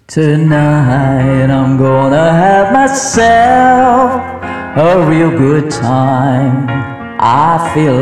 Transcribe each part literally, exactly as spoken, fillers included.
Tonight I'm gonna have myself a real good time. I feel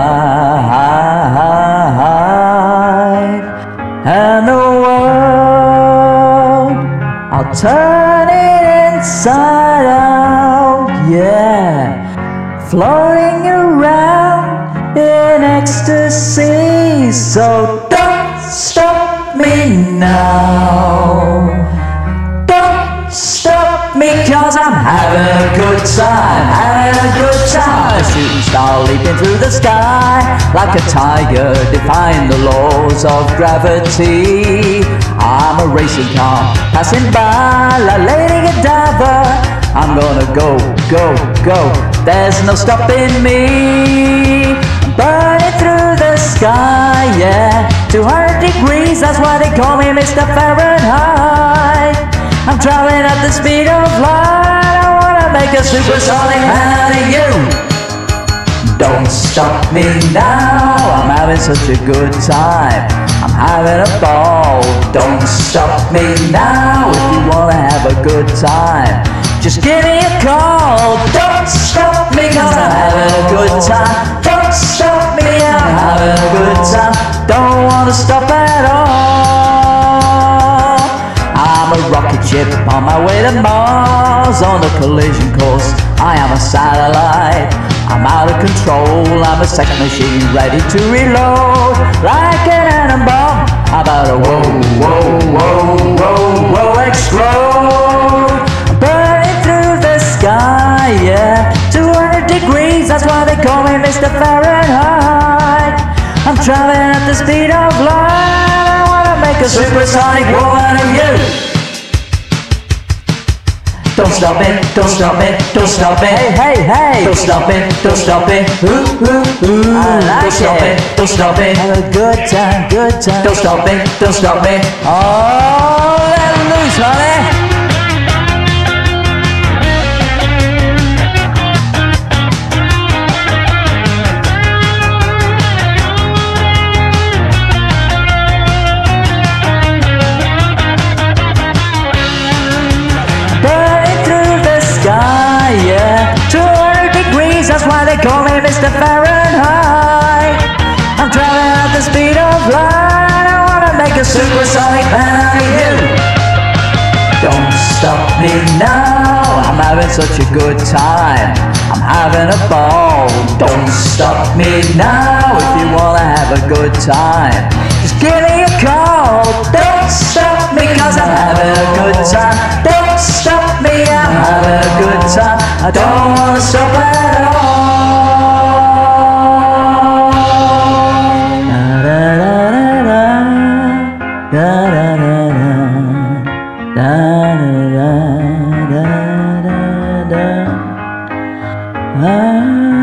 alive, and the world, I'll turn it inside out, yeah. Floating around in ecstasy, so don't stop me now. Don't stop me, cause I'm having a good time, having a good time. A shooting star leaping through the sky, like a tiger defying the laws of gravity. I'm a racing car passing by like Lady Godiva. I'm gonna go, go, go, there's no stopping me. Burning through the sky, yeah, two hundred degrees, that's why they call me Mister Fahrenheit. I'm traveling at the speed of light, I wanna make a supersonic out of you. Don't stop me now, I'm having such a good time, I'm having a ball. Don't stop me now, if you wanna have a good time, just give me a call. Don't stop me, cause I'm having a good time. Don't stop me, I'm having a good time. Don't wanna stop at all. I'm a rocket ship on my way to Mars, on a collision course, I am a satellite. I'm out of control, I'm a sex machine ready to reload, like an atom bomb. How about a whoa, whoa, whoa, whoa, whoa, explode. Burning through the sky, yeah, two hundred degrees, that's why they call me Mister Fahrenheit. I'm traveling at the speed of light, I wanna make a supersonic war out of you. Don't stop it, don't stop it, don't stop it. Hey, hey, hey. Don't stop it, don't stop it. Ooh, ooh, ooh. I like don't stop it. it, don't stop it. Have a good time, good time. Don't stop it, don't stop it. Oh, let loose, honey. That's why they call me Mister Fahrenheit. I'm traveling at the speed of light, I wanna make a supersonic man out of you. Don't stop me now, I'm having such a good time, I'm having a ball. Don't stop me now, if you wanna have a good time, just give me a call. Don't stop me, cause I'm having a good time. Don't stop me, I'm having a good time, I don't wanna stop at all. Da da da da da da da da da.